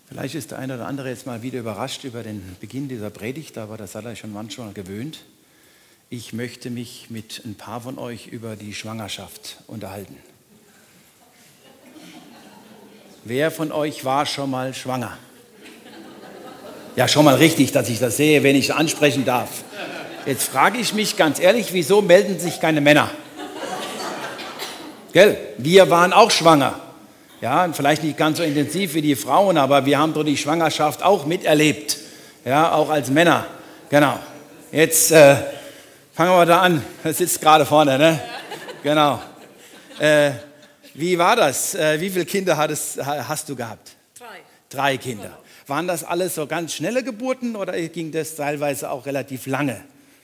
Vielleicht ist der eine oder andere jetzt mal wieder überrascht über den Beginn dieser Predigt, aber das hat er schon manchmal gewöhnt. Ich möchte mich mit ein paar von euch über die Schwangerschaft unterhalten. Wer von euch war schon mal schwanger? Ja, schon mal richtig, dass ich das sehe, wenn ich ansprechen darf. Jetzt frage ich mich ganz ehrlich, wieso melden sich keine Männer? Gell? Wir waren auch schwanger. Ja, vielleicht nicht ganz so intensiv wie die Frauen, aber wir haben doch die Schwangerschaft auch miterlebt. Ja, auch als Männer. Genau. Jetzt fangen wir da an. Das sitzt gerade vorne, ne? Genau. Wie war das? Wie viele Kinder hast du gehabt? 3. 3 Kinder. Waren das alles so ganz schnelle Geburten oder ging das teilweise auch relativ lange?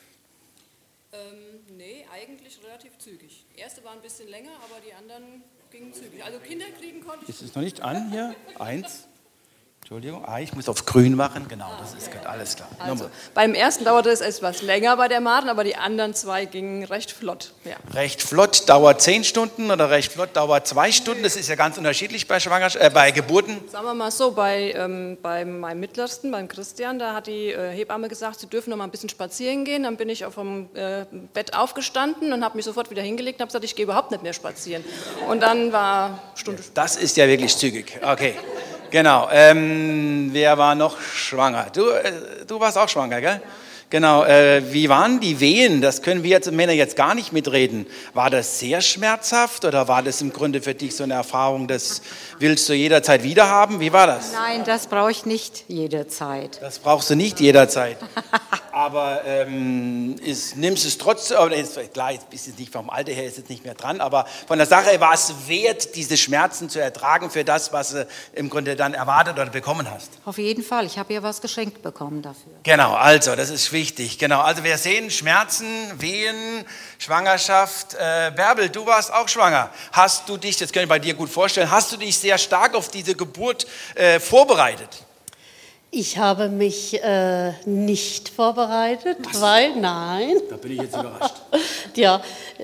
Nee, eigentlich relativ zügig. Die erste war ein bisschen länger, aber die anderen gingen zügig. Also Kinder kriegen konnte ich. Ist es noch nicht an hier? 1. Entschuldigung. Ich muss auf grün machen. Genau, das ist gut. Alles klar. Also, beim ersten dauerte es etwas länger bei der Maren, aber die anderen 2 gingen recht flott. Ja. Recht flott dauert 10 Stunden oder recht flott dauert 2 Stunden. Das ist ja ganz unterschiedlich bei Geburten. Sagen wir mal so, bei meinem Mittlersten, beim Christian, da hat die Hebamme gesagt, sie dürfen noch mal ein bisschen spazieren gehen. Dann bin ich vom Bett aufgestanden und habe mich sofort wieder hingelegt und habe gesagt, ich gehe überhaupt nicht mehr spazieren. Und dann war Stunde. Das ist ja wirklich zügig. Okay. Genau, wer war noch schwanger? Du warst auch schwanger, gell? Ja. Genau, wie waren die Wehen? Das können wir als Männer jetzt gar nicht mitreden. War das sehr schmerzhaft oder war das im Grunde für dich so eine Erfahrung, das willst du jederzeit wieder haben? Wie war das? Nein, das brauche ich nicht jederzeit. Das brauchst du nicht jederzeit. Aber nimmst es trotzdem, klar, jetzt bist du nicht vom Alter her, ist es nicht mehr dran, aber von der Sache her war es wert, diese Schmerzen zu ertragen für das, was du im Grunde dann erwartet oder bekommen hast. Auf jeden Fall, ich habe ja was geschenkt bekommen dafür. Genau, also das ist wichtig. Genau, also wir sehen Schmerzen, Wehen, Schwangerschaft. Bärbel, du warst auch schwanger. Hast du dich, das kann ich bei dir gut vorstellen, hast du dich sehr stark auf diese Geburt vorbereitet? Ich habe mich nicht vorbereitet, nein. Da bin ich jetzt überrascht. Ja,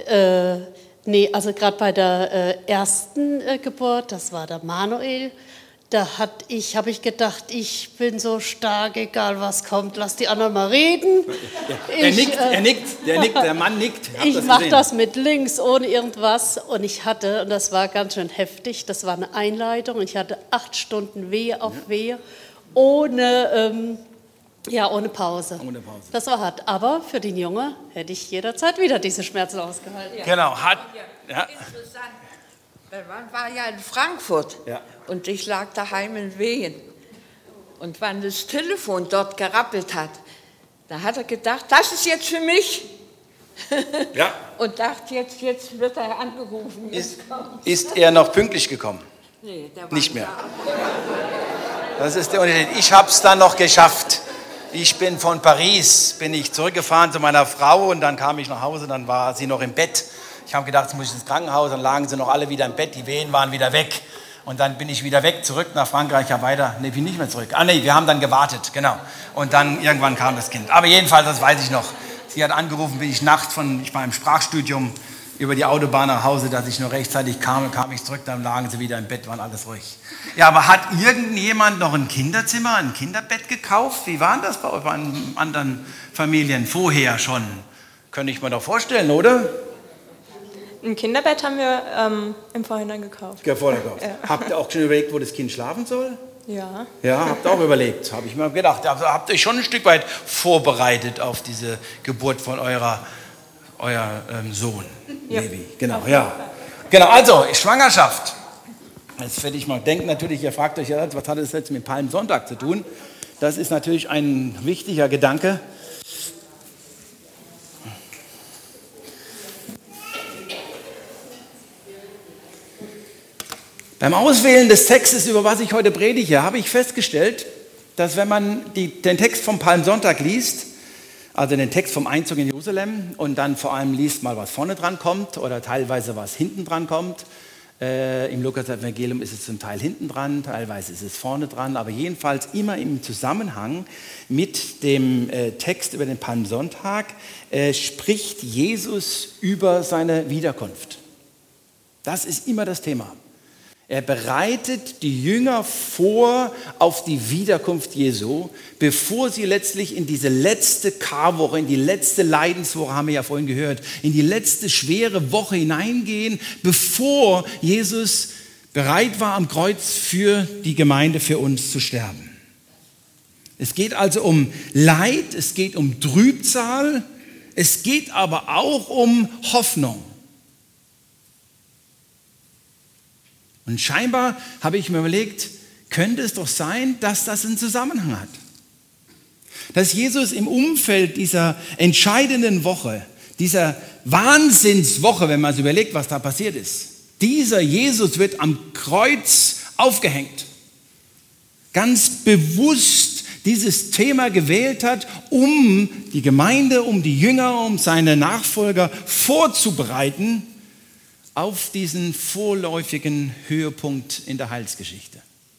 nee, also gerade bei der ersten Geburt, das war der Manuel, da habe ich gedacht, ich bin so stark, egal was kommt, lass die anderen mal reden. Er nickt, der Mann nickt. Ich mache das mit links, ohne irgendwas. Und das war ganz schön heftig, das war eine Einleitung und ich hatte 8 Stunden Wehe auf Wehe. Ohne Pause. Ohne Pause. Das war hart. Aber für den Junge hätte ich jederzeit wieder diese Schmerzen ausgehalten. Ja. Genau. Interessant. Man war ja in Frankfurt und ich lag daheim in Wehen. Und wenn das Telefon dort gerappelt hat, da hat er gedacht, das ist jetzt für mich. Ja. Und dachte, jetzt wird er angerufen. Ist er noch pünktlich gekommen? Nee, der war nicht mehr. Das ist der Unterschied. Ich habe es dann noch geschafft. Ich bin von Paris, zurückgefahren zu meiner Frau und dann kam ich nach Hause, dann war sie noch im Bett. Ich habe gedacht, jetzt muss ich ins Krankenhaus, dann lagen sie noch alle wieder im Bett, die Wehen waren wieder weg. Und dann bin ich wieder weg, zurück nach Frankreich, bin nicht mehr zurück. Wir haben dann gewartet, genau. Und dann irgendwann kam das Kind. Aber jedenfalls, das weiß ich noch. Sie hat angerufen, bin ich nachts ich war im Sprachstudium, über die Autobahn nach Hause, dass ich noch rechtzeitig kam ich zurück, dann lagen sie wieder im Bett, waren alles ruhig. Ja, aber hat irgendjemand noch ein Kinderzimmer, ein Kinderbett gekauft? Wie war das bei anderen Familien vorher schon? Könnte ich mir doch vorstellen, oder? Ein Kinderbett haben wir im Vorhinein gekauft. Ja. Habt ihr auch schon überlegt, wo das Kind schlafen soll? Ja. Ja, habt ihr auch überlegt, habe ich mir gedacht. Also habt ihr euch schon ein Stück weit vorbereitet auf diese Geburt von euer Sohn, Levi. Genau, ja. Genau, also Schwangerschaft. Jetzt werde ich mal denken, natürlich, ihr fragt euch ja, was hat das jetzt mit Palmsonntag zu tun? Das ist natürlich ein wichtiger Gedanke. Beim Auswählen des Textes, über was ich heute predige, habe ich festgestellt, dass wenn man den Text vom Palmsonntag liest, also den Text vom Einzug in Jerusalem und dann vor allem liest mal, was vorne dran kommt oder teilweise was hinten dran kommt. Im Lukas-Evangelium ist es zum Teil hinten dran, teilweise ist es vorne dran, aber jedenfalls immer im Zusammenhang mit dem Text über den Palmsonntag spricht Jesus über seine Wiederkunft. Das ist immer das Thema. Er bereitet die Jünger vor auf die Wiederkunft Jesu, bevor sie letztlich in diese letzte Karwoche, in die letzte Leidenswoche, haben wir ja vorhin gehört, in die letzte schwere Woche hineingehen, bevor Jesus bereit war am Kreuz für die Gemeinde, für uns zu sterben. Es geht also um Leid, es geht um Trübsal, es geht aber auch um Hoffnung. Und scheinbar habe ich mir überlegt, könnte es doch sein, dass das einen Zusammenhang hat. Dass Jesus im Umfeld dieser entscheidenden Woche, dieser Wahnsinnswoche, wenn man sich überlegt, was da passiert ist, dieser Jesus wird am Kreuz aufgehängt. Ganz bewusst dieses Thema gewählt hat, um die Gemeinde, um die Jünger, um seine Nachfolger vorzubereiten auf diesen vorläufigen Höhepunkt in der Heilsgeschichte.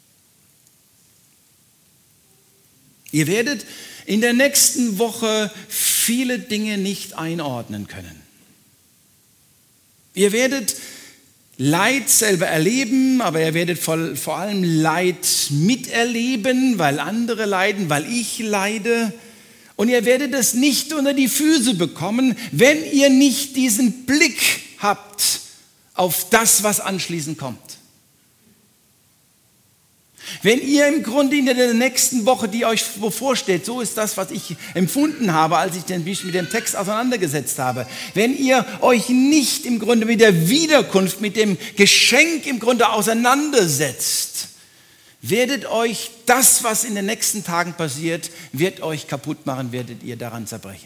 Ihr werdet in der nächsten Woche viele Dinge nicht einordnen können. Ihr werdet Leid selber erleben, aber ihr werdet vor allem Leid miterleben, weil andere leiden, weil ich leide. Und ihr werdet es nicht unter die Füße bekommen, wenn ihr nicht diesen Blick habt auf das, was anschließend kommt. Wenn ihr im Grunde in der nächsten Woche, die euch bevorsteht, so ist das, was ich empfunden habe, als ich mich mit dem Text auseinandergesetzt habe, wenn ihr euch nicht im Grunde mit der Wiederkunft, mit dem Geschenk im Grunde auseinandersetzt, werdet euch das, was in den nächsten Tagen passiert, wird euch kaputt machen, werdet ihr daran zerbrechen.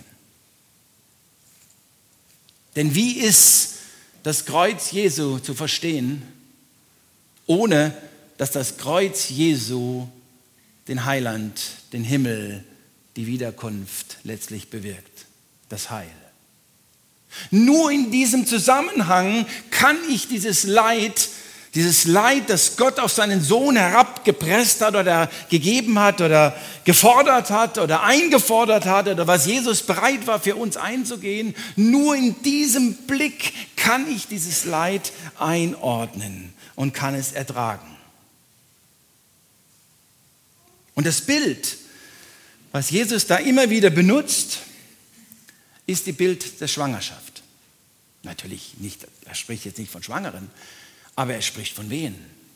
Denn wie ist das Kreuz Jesu zu verstehen, ohne dass das Kreuz Jesu den Heiland, den Himmel, die Wiederkunft letztlich bewirkt, das Heil. Nur in diesem Zusammenhang kann ich dieses Leid, das Gott auf seinen Sohn herabgepresst hat oder gegeben hat oder gefordert hat oder eingefordert hat oder was Jesus bereit war für uns einzugehen, nur in diesem Blick kann ich dieses Leid einordnen und kann es ertragen. Und das Bild, was Jesus da immer wieder benutzt, ist das Bild der Schwangerschaft. Natürlich nicht, er spricht jetzt nicht von Schwangeren, aber er spricht von Wehen.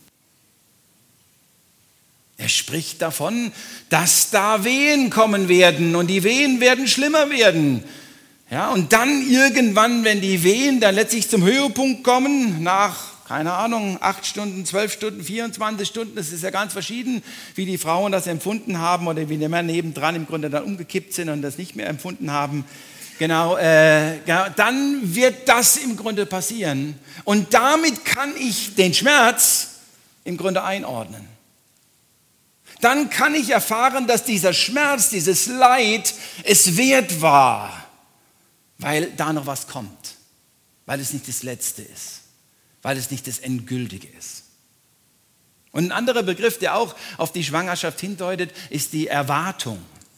Er spricht davon, dass da Wehen kommen werden und die Wehen werden schlimmer werden. Ja, und dann irgendwann, wenn die Wehen dann letztlich zum Höhepunkt kommen, nach keine Ahnung, 8 Stunden, 12 Stunden, 24 Stunden, das ist ja ganz verschieden, wie die Frauen das empfunden haben oder wie die Männer nebendran im Grunde dann umgekippt sind und das nicht mehr empfunden haben. Genau, dann wird das im Grunde passieren. Und damit kann ich den Schmerz im Grunde einordnen. Dann kann ich erfahren, dass dieser Schmerz, dieses Leid es wert war, weil da noch was kommt, weil es nicht das Letzte ist. Weil es nicht das Endgültige ist. Und ein anderer Begriff, der auch auf die Schwangerschaft hindeutet, ist die Erwartung.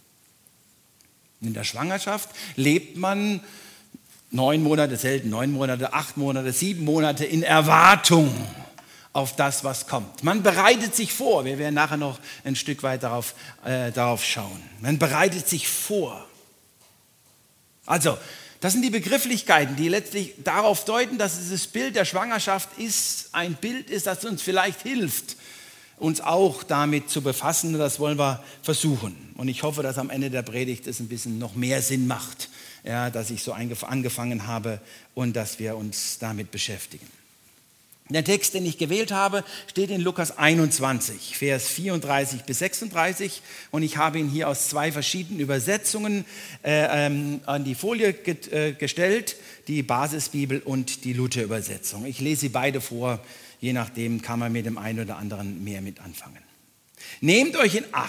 In der Schwangerschaft lebt man 9 Monate, selten 9 Monate, 8 Monate, 7 Monate in Erwartung auf das, was kommt. Man bereitet sich vor. Wir werden nachher noch ein Stück weit darauf schauen. Man bereitet sich vor. Also, das sind die Begrifflichkeiten, die letztlich darauf deuten, dass dieses Bild der Schwangerschaft ein Bild ist, das uns vielleicht hilft, uns auch damit zu befassen. Das wollen wir versuchen. Und ich hoffe, dass am Ende der Predigt es ein bisschen noch mehr Sinn macht, ja, dass ich so angefangen habe und dass wir uns damit beschäftigen. Der Text, den ich gewählt habe, steht in Lukas 21, Vers 34 bis 36 und ich habe ihn hier aus 2 verschiedenen Übersetzungen an die Folie gestellt, die Basisbibel und die Luther-Übersetzung. Ich lese sie beide vor, je nachdem kann man mit dem einen oder anderen mehr mit anfangen. Nehmt euch in Acht,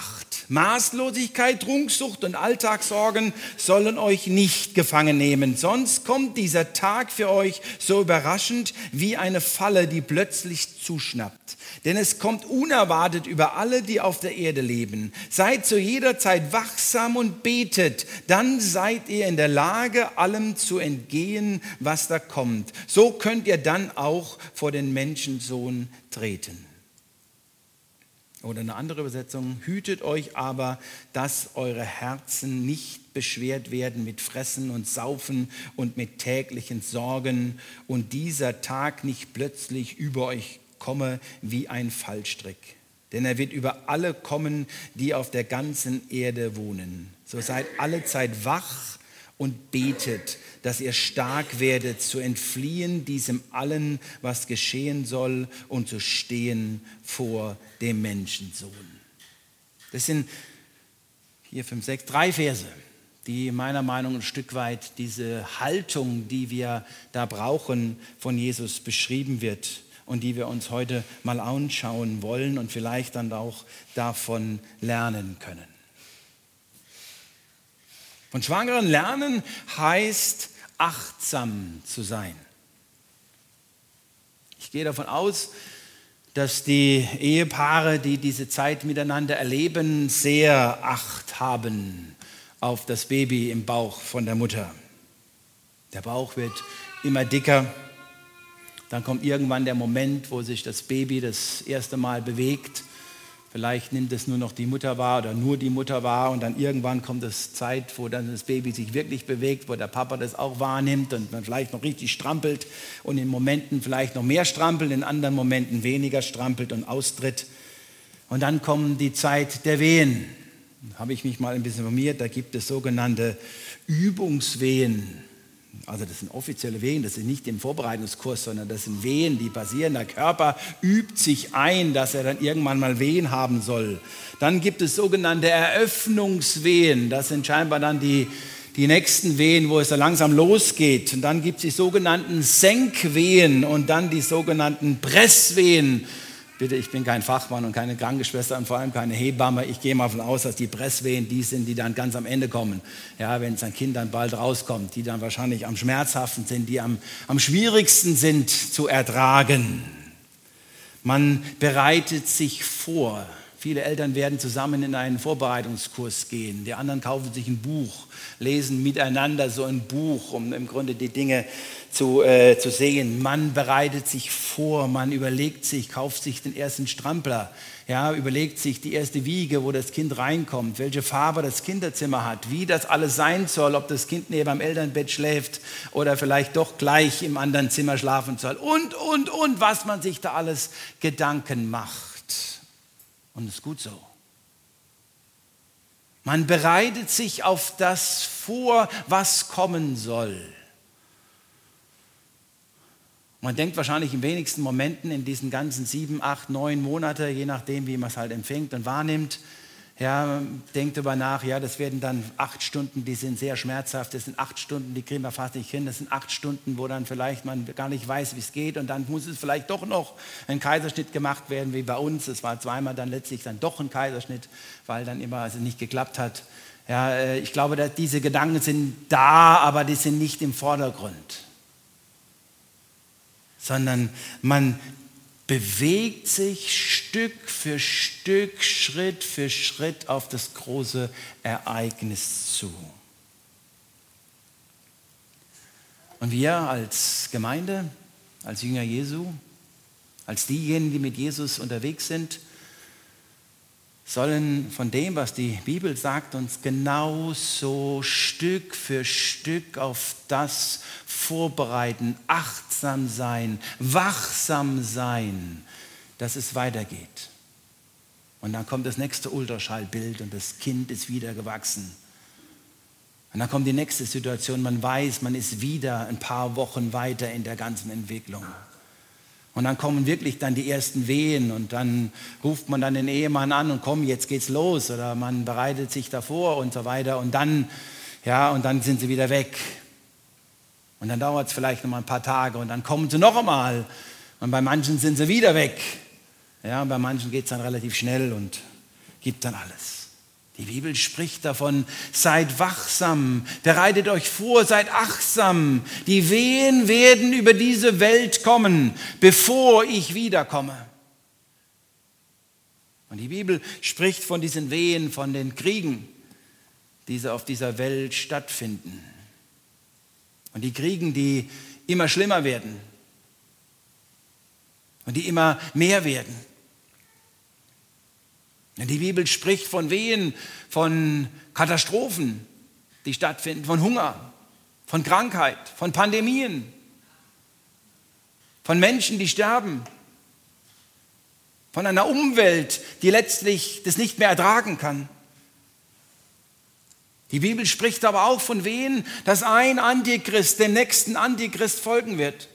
Maßlosigkeit, Trunksucht und Alltagssorgen sollen euch nicht gefangen nehmen. Sonst kommt dieser Tag für euch so überraschend wie eine Falle, die plötzlich zuschnappt. Denn es kommt unerwartet über alle, die auf der Erde leben. Seid zu jeder Zeit wachsam und betet. Dann seid ihr in der Lage, allem zu entgehen, was da kommt. So könnt ihr dann auch vor den Menschensohn treten. Oder eine andere Übersetzung: Hütet euch aber, dass eure Herzen nicht beschwert werden mit Fressen und Saufen und mit täglichen Sorgen und dieser Tag nicht plötzlich über euch komme wie ein Fallstrick. Denn er wird über alle kommen, die auf der ganzen Erde wohnen. So seid alle Zeit wach und betet, dass ihr stark werdet, zu entfliehen diesem allen, was geschehen soll, und zu stehen vor dem Menschensohn. Das sind 4, 5, 6, 3 Verse, die meiner Meinung nach ein Stück weit diese Haltung, die wir da brauchen, von Jesus beschrieben wird und die wir uns heute mal anschauen wollen und vielleicht dann auch davon lernen können. Von Schwangeren lernen heißt, achtsam zu sein. Ich gehe davon aus, dass die Ehepaare, die diese Zeit miteinander erleben, sehr Acht haben auf das Baby im Bauch von der Mutter. Der Bauch wird immer dicker. Dann kommt irgendwann der Moment, wo sich das Baby das erste Mal bewegt. Vielleicht nimmt es nur noch die Mutter wahr oder nur die Mutter wahr und dann irgendwann kommt es Zeit, wo dann das Baby sich wirklich bewegt, wo der Papa das auch wahrnimmt und man vielleicht noch richtig strampelt und in Momenten vielleicht noch mehr strampelt, in anderen Momenten weniger strampelt und austritt. Und dann kommt die Zeit der Wehen. Da habe ich mich mal ein bisschen informiert, da gibt es sogenannte Übungswehen. Also das sind offizielle Wehen, das sind nicht im Vorbereitungskurs, sondern das sind Wehen, die passieren. Der Körper übt sich ein, dass er dann irgendwann mal Wehen haben soll. Dann gibt es sogenannte Eröffnungswehen. Das sind scheinbar dann die nächsten Wehen, wo es dann langsam losgeht. Und dann gibt es die sogenannten Senkwehen und dann die sogenannten Presswehen. Bitte, ich bin kein Fachmann und keine Krankenschwester und vor allem keine Hebamme. Ich gehe mal davon aus, dass die Presswehen die sind, die dann ganz am Ende kommen. Ja, wenn ein Kind dann bald rauskommt, die dann wahrscheinlich am schmerzhaftesten sind, die am schwierigsten sind zu ertragen. Man bereitet sich vor. Viele Eltern werden zusammen in einen Vorbereitungskurs gehen. Die anderen kaufen sich ein Buch, lesen miteinander so ein Buch, um im Grunde die Dinge zu sehen. Man bereitet sich vor, man überlegt sich, kauft sich den ersten Strampler, ja, überlegt sich die erste Wiege, wo das Kind reinkommt, welche Farbe das Kinderzimmer hat, wie das alles sein soll, ob das Kind neben am Elternbett schläft oder vielleicht doch gleich im anderen Zimmer schlafen soll und, was man sich da alles Gedanken macht. Und es ist gut so. Man bereitet sich auf das vor, was kommen soll. Man denkt wahrscheinlich in wenigsten Momenten in diesen ganzen 7, 8, 9 Monate, je nachdem, wie man es halt empfängt und wahrnimmt, ja, denkt darüber nach, ja, das werden dann 8 Stunden, die sind sehr schmerzhaft, das sind 8 Stunden, die kriegen wir fast nicht hin, das sind 8 Stunden, wo dann vielleicht man gar nicht weiß, wie es geht und dann muss es vielleicht doch noch ein Kaiserschnitt gemacht werden, wie bei uns. Es war zweimal dann letztlich dann doch ein Kaiserschnitt, weil dann immer es nicht geklappt hat. Ja, ich glaube, dass diese Gedanken sind da, aber die sind nicht im Vordergrund, sondern man bewegt sich Stück für Stück, Schritt für Schritt auf das große Ereignis zu. Und wir als Gemeinde, als Jünger Jesu, als diejenigen, die mit Jesus unterwegs sind, sollen von dem, was die Bibel sagt, uns genauso Stück für Stück auf das vorbereiten, achtsam sein, wachsam sein, dass es weitergeht. Und dann kommt das nächste Ultraschallbild und das Kind ist wieder gewachsen. Und dann kommt die nächste Situation, man weiß, man ist wieder ein paar Wochen weiter in der ganzen Entwicklung. Und dann kommen wirklich dann die ersten Wehen und dann ruft man dann den Ehemann an und komm, jetzt geht's los. Oder man bereitet sich davor und so weiter und dann sind sie wieder weg. Und dann dauert es vielleicht noch mal ein paar Tage und dann kommen sie noch einmal. Und bei manchen sind sie wieder weg. Ja, und bei manchen geht es dann relativ schnell und gibt dann alles. Die Bibel spricht davon, seid wachsam, bereitet euch vor, seid achtsam. Die Wehen werden über diese Welt kommen, bevor ich wiederkomme. Und die Bibel spricht von diesen Wehen, von den Kriegen, die auf dieser Welt stattfinden. Und die Kriegen, die immer schlimmer werden und die immer mehr werden. Und die Bibel spricht von Wehen, von Katastrophen, die stattfinden, von Hunger, von Krankheit, von Pandemien, von Menschen, die sterben, von einer Umwelt, die letztlich das nicht mehr ertragen kann. Die Bibel spricht aber auch von Wehen, dass ein Antichrist dem nächsten Antichrist folgen wird.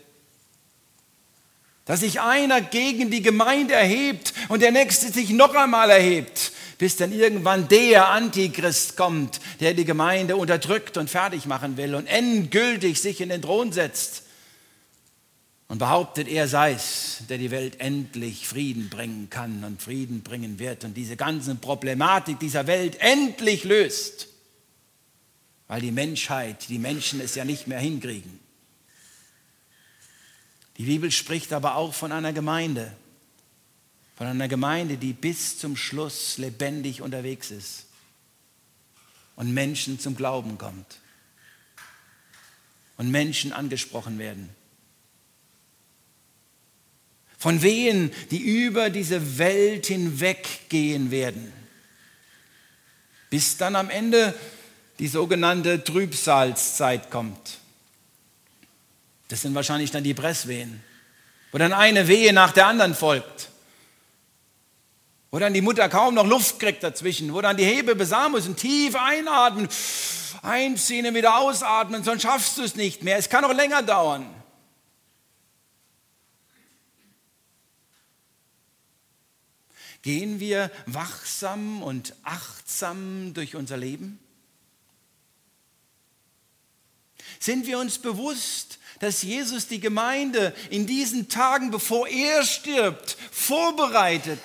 Dass sich einer gegen die Gemeinde erhebt und der nächste sich noch einmal erhebt, bis dann irgendwann der Antichrist kommt, der die Gemeinde unterdrückt und fertig machen will und endgültig sich in den Thron setzt und behauptet, er sei es, der die Welt endlich Frieden bringen kann und Frieden bringen wird und diese ganze Problematik dieser Welt endlich löst, weil die Menschheit, die Menschen es ja nicht mehr hinkriegen. Die Bibel spricht aber auch von einer Gemeinde, die bis zum Schluss lebendig unterwegs ist und Menschen zum Glauben kommt und Menschen angesprochen werden. Von Wehen, die über diese Welt hinweggehen werden, bis dann am Ende die sogenannte Trübsalzeit kommt. Das sind wahrscheinlich dann die Presswehen, wo dann eine Wehe nach der anderen folgt, wo dann die Mutter kaum noch Luft kriegt dazwischen, wo dann die Hebamme besamen muss und tief einatmen, einziehen und wieder ausatmen, sonst schaffst du es nicht mehr. Es kann noch länger dauern. Gehen wir wachsam und achtsam durch unser Leben? Sind wir uns bewusst, dass Jesus die Gemeinde in diesen Tagen, bevor er stirbt, vorbereitet?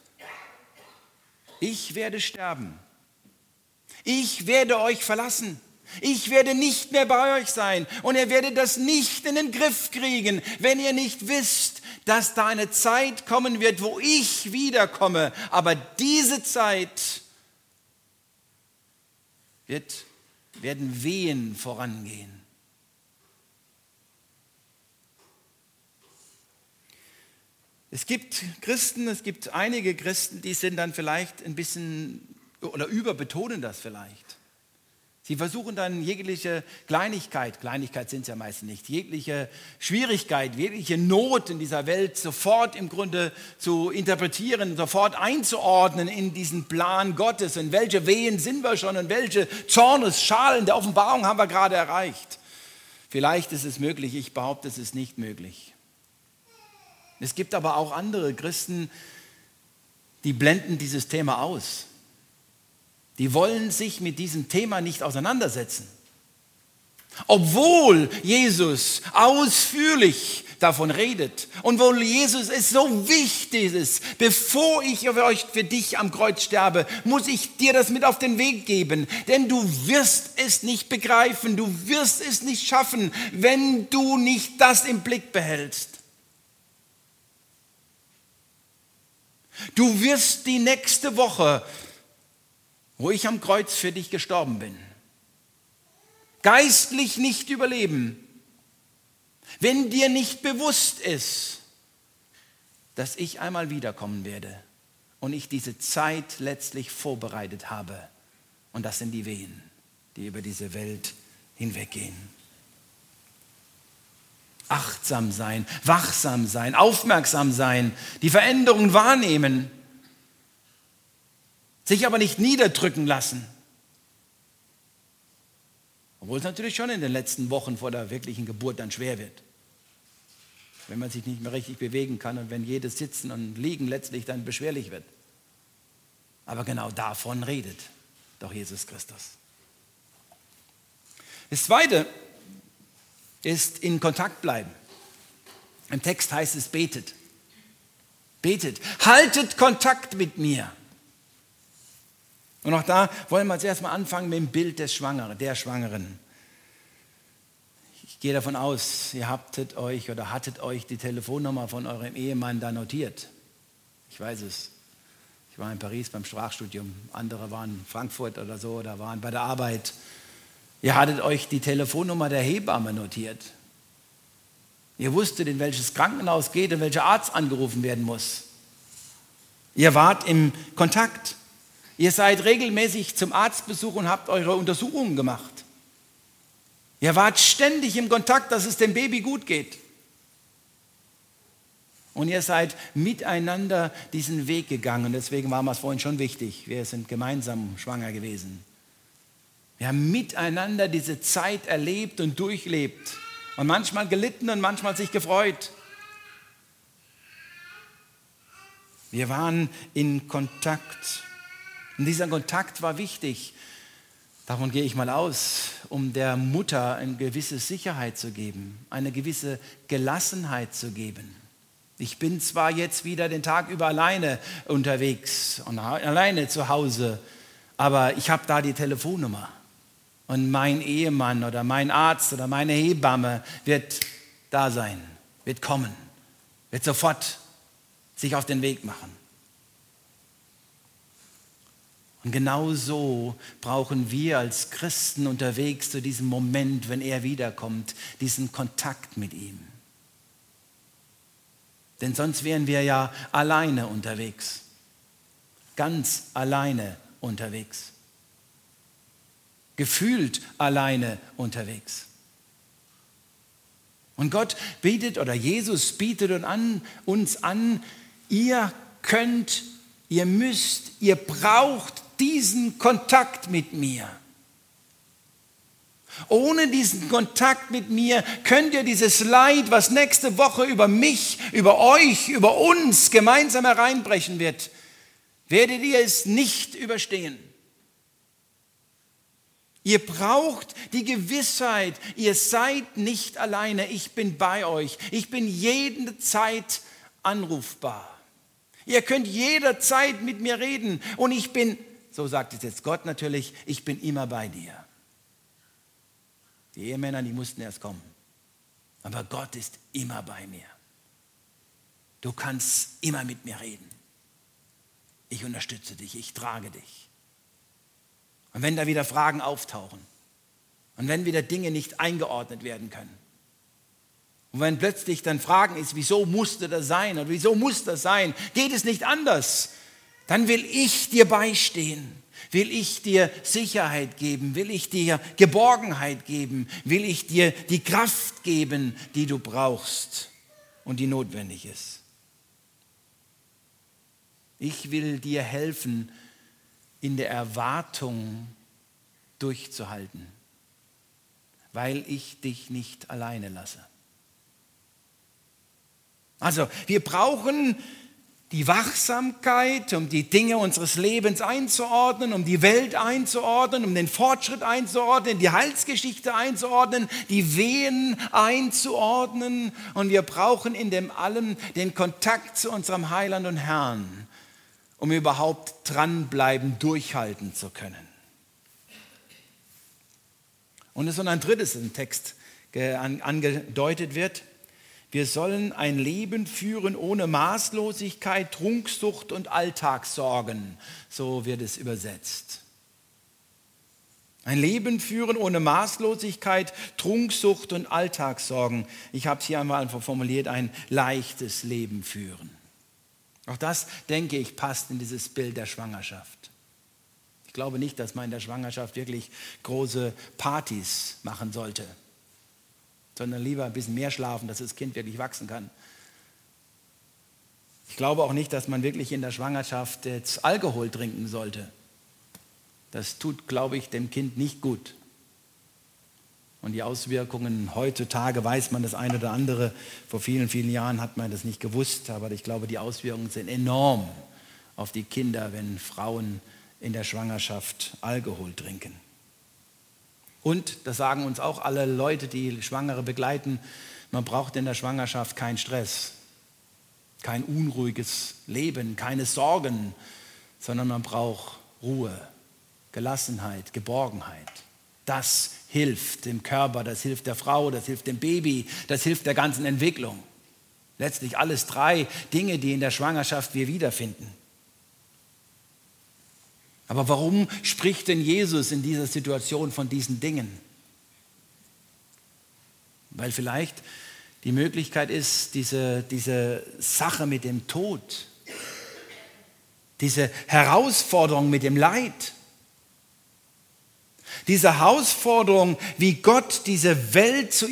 Ich werde sterben. Ich werde euch verlassen. Ich werde nicht mehr bei euch sein. Und ihr werdet das nicht in den Griff kriegen, wenn ihr nicht wisst, dass da eine Zeit kommen wird, wo ich wiederkomme. Aber diese Zeit werden Wehen vorangehen. Es gibt einige Christen, die sind dann vielleicht ein bisschen oder überbetonen das vielleicht. Sie versuchen dann jegliche Kleinigkeit sind es ja meistens nicht, jegliche Schwierigkeit, jegliche Not in dieser Welt sofort im Grunde zu interpretieren, sofort einzuordnen in diesen Plan Gottes. In welche Wehen sind wir schon und welche Zornesschalen der Offenbarung haben wir gerade erreicht. Vielleicht ist es möglich, ich behaupte, es ist nicht möglich. Es gibt aber auch andere Christen, die blenden dieses Thema aus. Die wollen sich mit diesem Thema nicht auseinandersetzen. Obwohl Jesus ausführlich davon redet und obwohl Jesus es so wichtig ist, bevor ich für dich am Kreuz sterbe, muss ich dir das mit auf den Weg geben. Denn du wirst es nicht begreifen, du wirst es nicht schaffen, wenn du nicht das im Blick behältst. Du wirst die nächste Woche, wo ich am Kreuz für dich gestorben bin, geistlich nicht überleben, wenn dir nicht bewusst ist, dass ich einmal wiederkommen werde und ich diese Zeit letztlich vorbereitet habe. Und das sind die Wehen, die über diese Welt hinweggehen. Achtsam sein, wachsam sein, aufmerksam sein, die Veränderungen wahrnehmen, sich aber nicht niederdrücken lassen. Obwohl es natürlich schon in den letzten Wochen vor der wirklichen Geburt dann schwer wird. Wenn man sich nicht mehr richtig bewegen kann und wenn jedes Sitzen und Liegen letztlich dann beschwerlich wird. Aber genau davon redet doch Jesus Christus. Das Zweite ist in Kontakt bleiben. Im Text heißt es betet. Betet. Haltet Kontakt mit mir. Und auch da wollen wir jetzt erstmal anfangen mit dem Bild der Schwangeren. Ich gehe davon aus, ihr hattet euch die Telefonnummer von eurem Ehemann da notiert. Ich weiß es. Ich war in Paris beim Sprachstudium, andere waren in Frankfurt oder so oder waren bei der Arbeit. Ihr hattet euch die Telefonnummer der Hebamme notiert. Ihr wusstet, in welches Krankenhaus geht und welcher Arzt angerufen werden muss. Ihr wart im Kontakt. Ihr seid regelmäßig zum Arztbesuch und habt eure Untersuchungen gemacht. Ihr wart ständig im Kontakt, dass es dem Baby gut geht. Und ihr seid miteinander diesen Weg gegangen. Deswegen war mir es vorhin schon wichtig. Wir sind gemeinsam schwanger gewesen. Wir haben miteinander diese Zeit erlebt und durchlebt. Und manchmal gelitten und manchmal sich gefreut. Wir waren in Kontakt. Und dieser Kontakt war wichtig. Davon gehe ich mal aus, um der Mutter eine gewisse Sicherheit zu geben, eine gewisse Gelassenheit zu geben. Ich bin zwar jetzt wieder den Tag über alleine unterwegs und alleine zu Hause, aber ich habe da die Telefonnummer. Und mein Ehemann oder mein Arzt oder meine Hebamme wird da sein, wird kommen, wird sofort sich auf den Weg machen. Und genau so brauchen wir als Christen unterwegs zu diesem Moment, wenn er wiederkommt, diesen Kontakt mit ihm. Denn sonst wären wir ja alleine unterwegs, ganz alleine unterwegs, gefühlt alleine unterwegs. Und Gott bietet, oder Jesus bietet uns an, ihr könnt, ihr müsst, ihr braucht diesen Kontakt mit mir. Ohne diesen Kontakt mit mir könnt ihr dieses Leid, was nächste Woche über mich, über euch, über uns gemeinsam hereinbrechen wird, werdet ihr es nicht überstehen. Ihr braucht die Gewissheit, ihr seid nicht alleine, ich bin bei euch, ich bin jederzeit anrufbar. Ihr könnt jederzeit mit mir reden und ich bin, so sagt es jetzt Gott natürlich, ich bin immer bei dir. Die Ehemänner, die mussten erst kommen. Aber Gott ist immer bei mir. Du kannst immer mit mir reden. Ich unterstütze dich, ich trage dich. Und wenn da wieder Fragen auftauchen und wenn wieder Dinge nicht eingeordnet werden können und wenn plötzlich dann Fragen ist, wieso musste das sein oder wieso muss das sein, geht es nicht anders, dann will ich dir beistehen. Will ich dir Sicherheit geben? Will ich dir Geborgenheit geben? Will ich dir die Kraft geben, die du brauchst und die notwendig ist? Ich will dir helfen, in der Erwartung durchzuhalten, weil ich dich nicht alleine lasse. Also, wir brauchen die Wachsamkeit, um die Dinge unseres Lebens einzuordnen, um die Welt einzuordnen, um den Fortschritt einzuordnen, die Heilsgeschichte einzuordnen, die Wehen einzuordnen. Und wir brauchen in dem allem den Kontakt zu unserem Heiland und Herrn, um überhaupt dranbleiben, durchhalten zu können. Und es ist noch ein drittes im Text angedeutet wird. Wir sollen ein Leben führen ohne Maßlosigkeit, Trunksucht und Alltagssorgen. So wird es übersetzt. Ein Leben führen ohne Maßlosigkeit, Trunksucht und Alltagssorgen. Ich habe es hier einmal einfach formuliert, ein leichtes Leben führen. Auch das, denke ich, passt in dieses Bild der Schwangerschaft. Ich glaube nicht, dass man in der Schwangerschaft wirklich große Partys machen sollte, sondern lieber ein bisschen mehr schlafen, dass das Kind wirklich wachsen kann. Ich glaube auch nicht, dass man wirklich in der Schwangerschaft jetzt Alkohol trinken sollte. Das tut, glaube ich, dem Kind nicht gut. Und die Auswirkungen, heutzutage weiß man das eine oder andere, vor vielen, vielen Jahren hat man das nicht gewusst, aber ich glaube, die Auswirkungen sind enorm auf die Kinder, wenn Frauen in der Schwangerschaft Alkohol trinken. Und, das sagen uns auch alle Leute, die Schwangere begleiten, man braucht in der Schwangerschaft keinen Stress, kein unruhiges Leben, keine Sorgen, sondern man braucht Ruhe, Gelassenheit, Geborgenheit. Das hilft dem Körper, das hilft der Frau, das hilft dem Baby, das hilft der ganzen Entwicklung. Letztlich alles 3 Dinge, die in der Schwangerschaft wir wiederfinden. Aber warum spricht denn Jesus in dieser Situation von diesen Dingen? Weil vielleicht die Möglichkeit ist, diese Sache mit dem Tod, diese Herausforderung mit dem Leid, diese Herausforderung, wie Gott diese Erde zu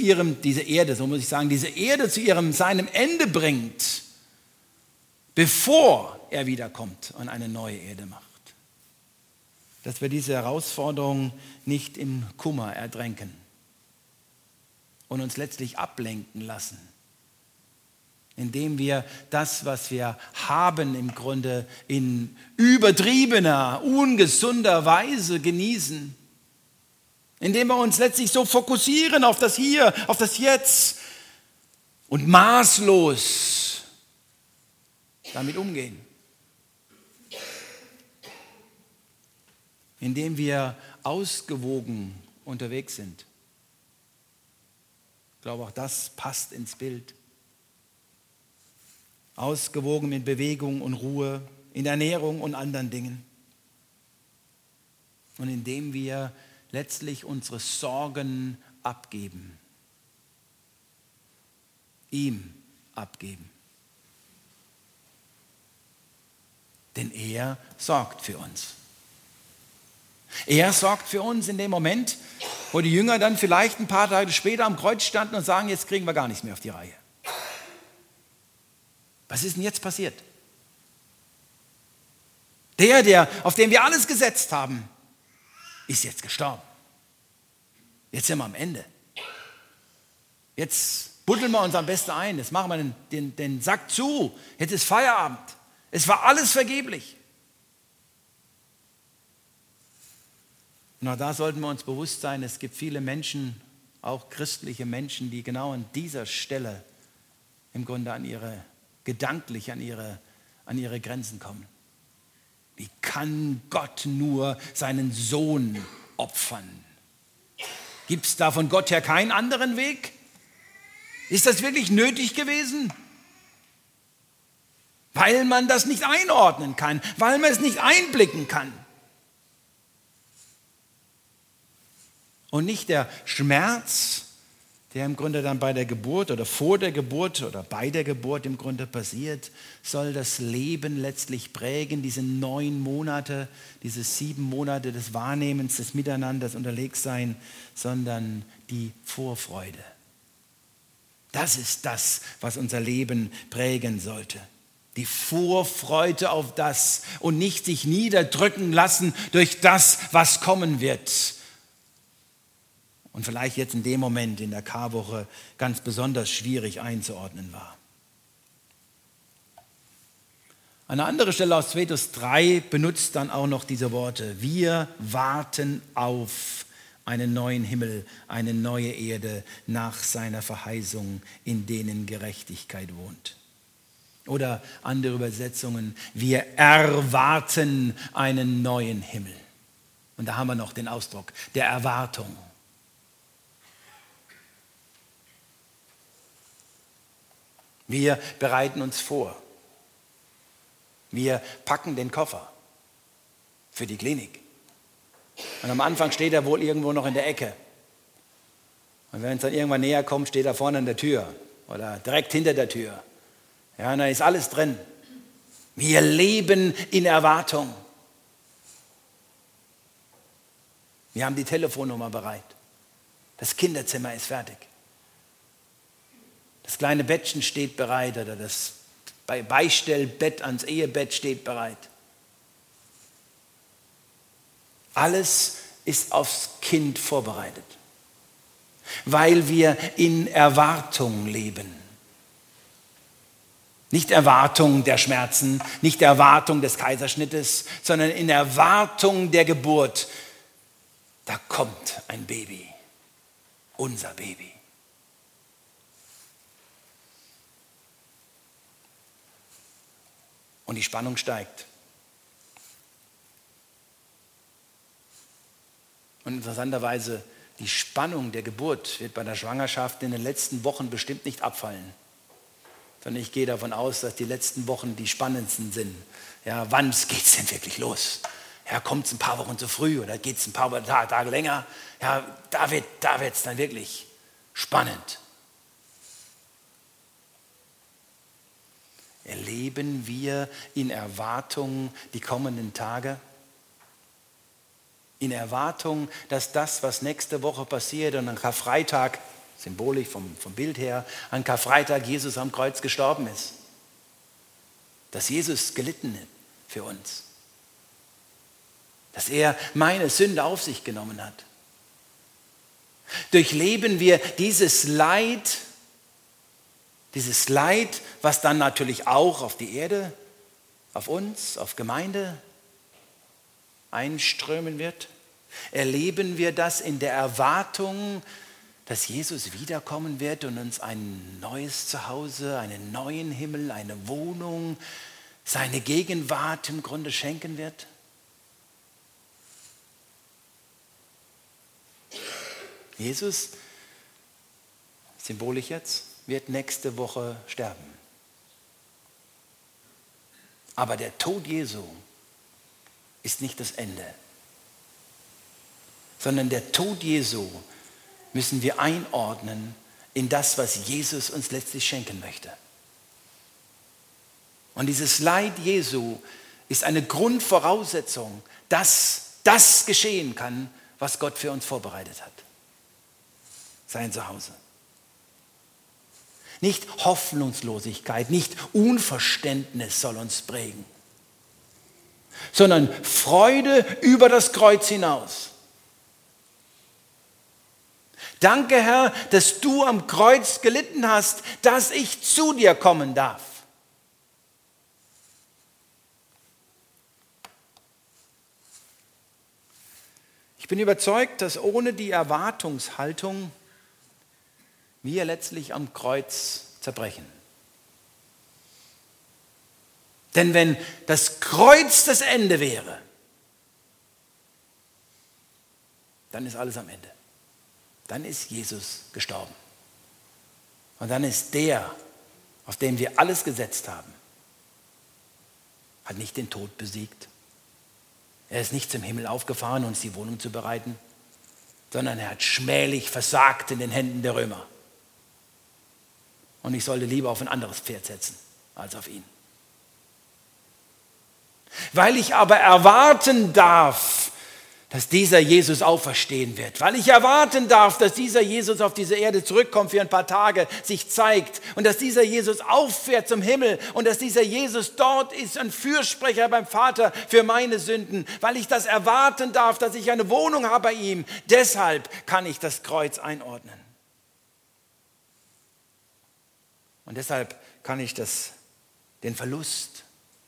seinem Ende bringt, bevor er wiederkommt und eine neue Erde macht. Dass wir diese Herausforderung nicht im Kummer ertränken und uns letztlich ablenken lassen, indem wir das, was wir haben, im Grunde in übertriebener, ungesunder Weise genießen, indem wir uns letztlich so fokussieren auf das Hier, auf das Jetzt und maßlos damit umgehen. Indem wir ausgewogen unterwegs sind. Ich glaube, auch das passt ins Bild. Ausgewogen mit Bewegung und Ruhe, in Ernährung und anderen Dingen. Und indem wir letztlich unsere Sorgen abgeben. Ihm abgeben. Denn er sorgt für uns. Er sorgt für uns in dem Moment, wo die Jünger dann vielleicht ein paar Tage später am Kreuz standen und sagen, jetzt kriegen wir gar nichts mehr auf die Reihe. Was ist denn jetzt passiert? Der, auf den wir alles gesetzt haben, ist jetzt gestorben. Jetzt sind wir am Ende. Jetzt buddeln wir uns am besten ein. Jetzt machen wir den Sack zu. Jetzt ist Feierabend. Es war alles vergeblich. Und auch da sollten wir uns bewusst sein, es gibt viele Menschen, auch christliche Menschen, die genau an dieser Stelle im Grunde gedanklich an ihre Grenzen kommen. Wie kann Gott nur seinen Sohn opfern? Gibt es da von Gott her keinen anderen Weg? Ist das wirklich nötig gewesen? Weil man das nicht einordnen kann, weil man es nicht einblicken kann. Und nicht der Schmerz, der im Grunde dann bei der Geburt oder vor der Geburt oder bei der Geburt im Grunde passiert, soll das Leben letztlich prägen, diese 9 Monate, diese 7 Monate des Wahrnehmens, des Miteinanders, Unterlegsein, sondern die Vorfreude. Das ist das, was unser Leben prägen sollte. Die Vorfreude auf das und nicht sich niederdrücken lassen durch das, was kommen wird. Und vielleicht jetzt in dem Moment in der Karwoche ganz besonders schwierig einzuordnen war. Eine andere Stelle aus 2. 3 benutzt dann auch noch diese Worte. Wir warten auf einen neuen Himmel, eine neue Erde nach seiner Verheißung, in denen Gerechtigkeit wohnt. Oder andere Übersetzungen, wir erwarten einen neuen Himmel. Und da haben wir noch den Ausdruck der Erwartung. Wir bereiten uns vor. Wir packen den Koffer für die Klinik. Und am Anfang steht er wohl irgendwo noch in der Ecke. Und wenn es dann irgendwann näher kommt, steht er vorne an der Tür oder direkt hinter der Tür. Ja, und da ist alles drin. Wir leben in Erwartung. Wir haben die Telefonnummer bereit. Das Kinderzimmer ist fertig. Das kleine Bettchen steht bereit oder das Beistellbett ans Ehebett steht bereit. Alles ist aufs Kind vorbereitet, weil wir in Erwartung leben. Nicht Erwartung der Schmerzen, nicht Erwartung des Kaiserschnittes, sondern in Erwartung der Geburt. Da kommt ein Baby, unser Baby. Und die Spannung steigt. Und interessanterweise, die Spannung der Geburt wird bei der Schwangerschaft in den letzten Wochen bestimmt nicht abfallen. Sondern ich gehe davon aus, dass die letzten Wochen die spannendsten sind. Ja, wann geht es denn wirklich los? Ja, kommt es ein paar Wochen zu früh oder geht es ein paar Tage länger? Ja, da wird es dann wirklich spannend. Erleben wir in Erwartung die kommenden Tage? In Erwartung, dass das, was nächste Woche passiert und an Karfreitag, symbolisch vom Bild her, an Karfreitag Jesus am Kreuz gestorben ist. Dass Jesus gelitten hat für uns. Dass er meine Sünde auf sich genommen hat. Durchleben wir dieses Leid, was dann natürlich auch auf die Erde, auf uns, auf Gemeinde einströmen wird? Erleben wir das in der Erwartung, dass Jesus wiederkommen wird und uns ein neues Zuhause, einen neuen Himmel, eine Wohnung, seine Gegenwart im Grunde schenken wird? Jesus, symbolisch jetzt, wird nächste Woche sterben. Aber der Tod Jesu ist nicht das Ende, sondern der Tod Jesu müssen wir einordnen in das, was Jesus uns letztlich schenken möchte. Und dieses Leid Jesu ist eine Grundvoraussetzung, dass das geschehen kann, was Gott für uns vorbereitet hat. Sein Zuhause. Nicht Hoffnungslosigkeit, nicht Unverständnis soll uns prägen, sondern Freude über das Kreuz hinaus. Danke, Herr, dass du am Kreuz gelitten hast, dass ich zu dir kommen darf. Ich bin überzeugt, dass ohne die Erwartungshaltung wir letztlich am Kreuz zerbrechen. Denn wenn das Kreuz das Ende wäre, dann ist alles am Ende. Dann ist Jesus gestorben. Und dann ist der, auf den wir alles gesetzt haben, hat nicht den Tod besiegt. Er ist nicht zum Himmel aufgefahren, uns die Wohnung zu bereiten, sondern er hat schmählich versagt in den Händen der Römer. Und ich sollte lieber auf ein anderes Pferd setzen, als auf ihn. Weil ich aber erwarten darf, dass dieser Jesus auferstehen wird, weil ich erwarten darf, dass dieser Jesus auf diese Erde zurückkommt für ein paar Tage, sich zeigt und dass dieser Jesus auffährt zum Himmel und dass dieser Jesus dort ist, ein Fürsprecher beim Vater für meine Sünden, weil ich das erwarten darf, dass ich eine Wohnung habe bei ihm. Deshalb kann ich das Kreuz einordnen. Und deshalb kann ich den Verlust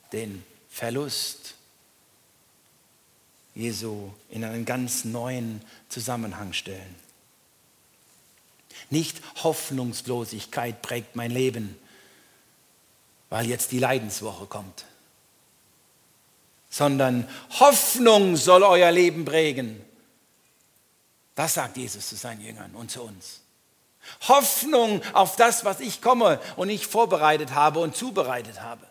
Jesu in einen ganz neuen Zusammenhang stellen. Nicht Hoffnungslosigkeit prägt mein Leben, weil jetzt die Leidenswoche kommt, sondern Hoffnung soll euer Leben prägen. Das sagt Jesus zu seinen Jüngern und zu uns. Hoffnung auf das, was ich komme und ich vorbereitet habe und zubereitet habe.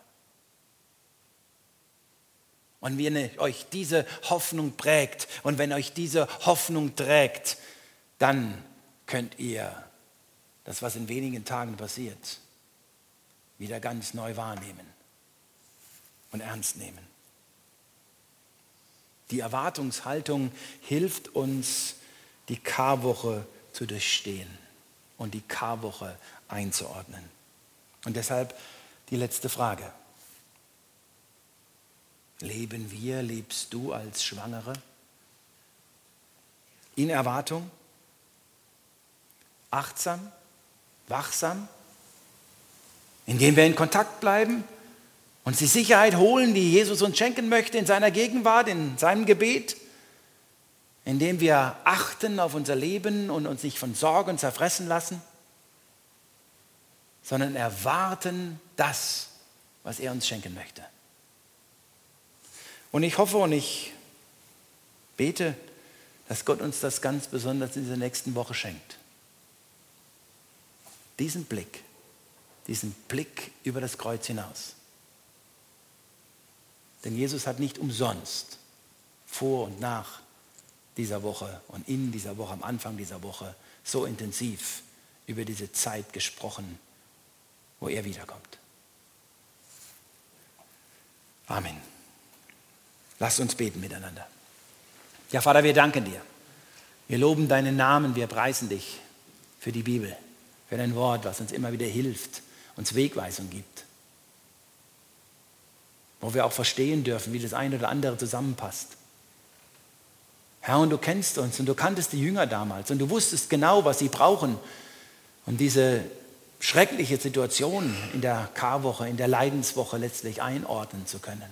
Und wenn euch diese Hoffnung prägt und wenn euch diese Hoffnung trägt, dann könnt ihr das, was in wenigen Tagen passiert, wieder ganz neu wahrnehmen und ernst nehmen. Die Erwartungshaltung hilft uns, die Karwoche zu durchstehen und die Karwoche einzuordnen. Und deshalb die letzte Frage. Lebst du als Schwangere? In Erwartung? Achtsam? Wachsam? Indem wir in Kontakt bleiben? Uns die Sicherheit holen, die Jesus uns schenken möchte in seiner Gegenwart, in seinem Gebet? Indem wir achten auf unser Leben und uns nicht von Sorgen zerfressen lassen? Sondern erwarten das, was er uns schenken möchte. Und ich hoffe und ich bete, dass Gott uns das ganz besonders in dieser nächsten Woche schenkt. Diesen Blick über das Kreuz hinaus. Denn Jesus hat nicht umsonst vor und nach dieser Woche und in dieser Woche, am Anfang dieser Woche, so intensiv über diese Zeit gesprochen, wo er wiederkommt. Amen. Lasst uns beten miteinander. Ja, Vater, wir danken dir. Wir loben deinen Namen, wir preisen dich für die Bibel, für dein Wort, was uns immer wieder hilft, uns Wegweisung gibt. Wo wir auch verstehen dürfen, wie das eine oder andere zusammenpasst. Herr, und du kennst uns und du kanntest die Jünger damals und du wusstest genau, was sie brauchen, um diese schreckliche Situation in der Karwoche, in der Leidenswoche letztlich einordnen zu können.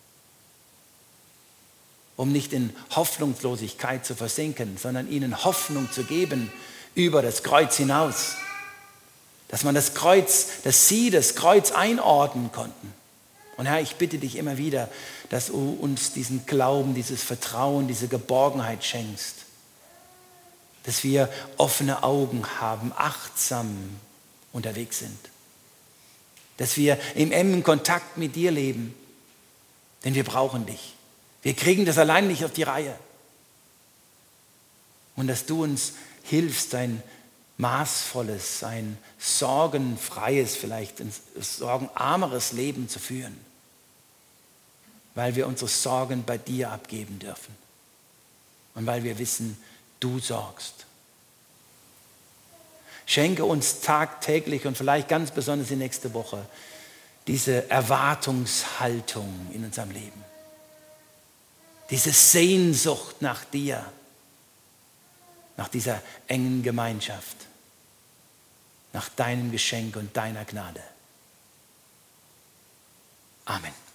Um nicht in Hoffnungslosigkeit zu versinken, sondern ihnen Hoffnung zu geben über das Kreuz hinaus. Dass man das Kreuz, dass sie das Kreuz einordnen konnten. Und Herr, ich bitte dich immer wieder, dass du uns diesen Glauben, dieses Vertrauen, diese Geborgenheit schenkst. Dass wir offene Augen haben, achtsam unterwegs sind. Dass wir im engen Kontakt mit dir leben. Denn wir brauchen dich. Wir kriegen das allein nicht auf die Reihe. Und dass du uns hilfst, ein maßvolles, ein sorgenfreies, vielleicht ein sorgenarmeres Leben zu führen. Weil wir unsere Sorgen bei dir abgeben dürfen. Und weil wir wissen, du sorgst. Schenke uns tagtäglich und vielleicht ganz besonders die nächste Woche diese Erwartungshaltung in unserem Leben. Diese Sehnsucht nach dir, nach dieser engen Gemeinschaft, nach deinem Geschenk und deiner Gnade. Amen.